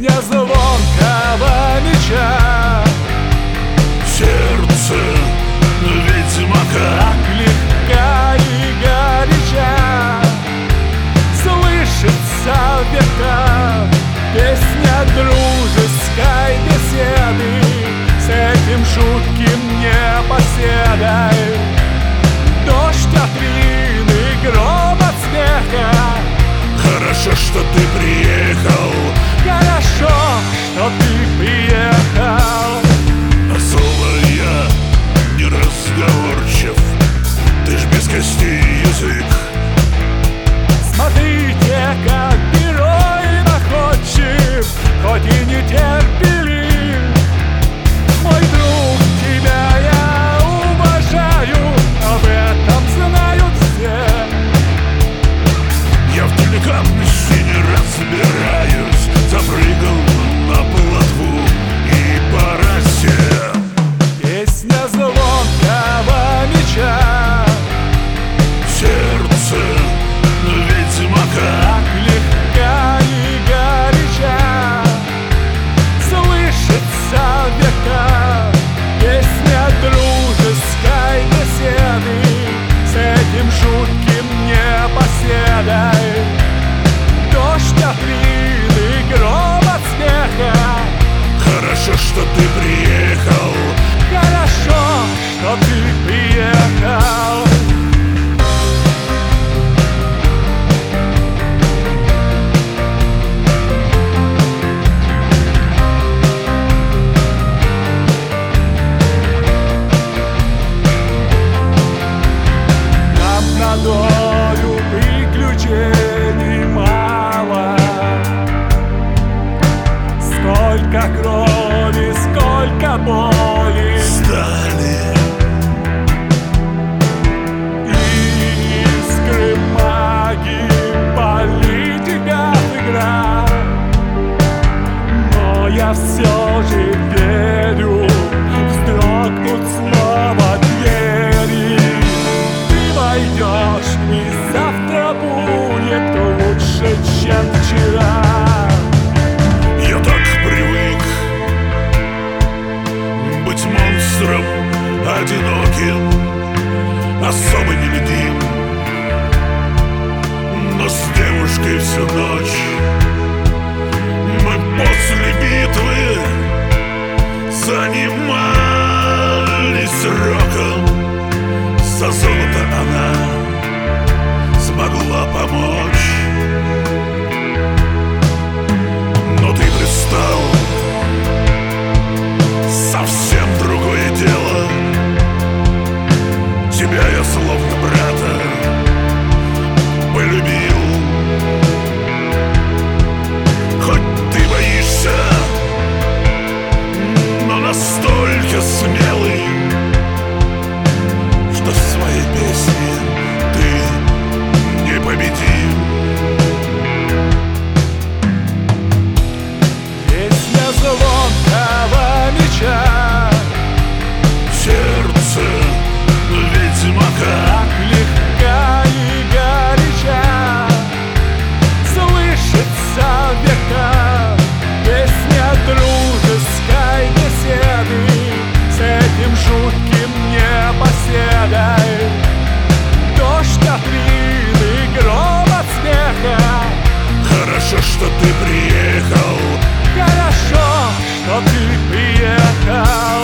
Песня звонкого меча, сердце ведьмака, так легка и горяча, слышится в веках песня дружеской беседы с этим жутким непоседой. Дождь от вины, гром от смеха. хорошо, что ты приехал, Хорошо, что ты приехал. особо я не разговорчив, ты ж без костей язык. Смотрите, как герой находчив, хоть и не терпелив. Мой друг, тебя я уважаю, об этом знают все. Я в деликатности не разбираюсь, запрыгал на плотву и по росе. Песня звонкого меча, Сердце ведьмака, так легка и горяча, слышится в веках песня дружеской беседы с этим жутким непоседой. Дождь от вины, гром от смеха. хорошо, что ты приехал, Хорошо, что ты приехал. Нам на долю приключений мало. Сколько крови, сколько боли, стали и искры магии, политика игра. Но я все же верю, вздрогнут снова двери. Ты войдешь, и завтра будет лучше, чем вчера. я так привык быть монстром одиноким, особо нелюдим, но с девушкой всю ночь. Мы после битвы занимались роком. За золото она смогла помочь, но ты пристал, совсем другое дело. Тебя я словно брата полюбил. Хоть ты боишься, но настолько смелый, что в своей песне ты непобедим. Песня звонкого меча, Сердце ведьмака, так легка и горяча, слышится в веках песня дружеской беседы с этим жутким непоседой. Дождь от вины, гром от смеха. хорошо, что ты приехал, Хорошо, что ты приехал.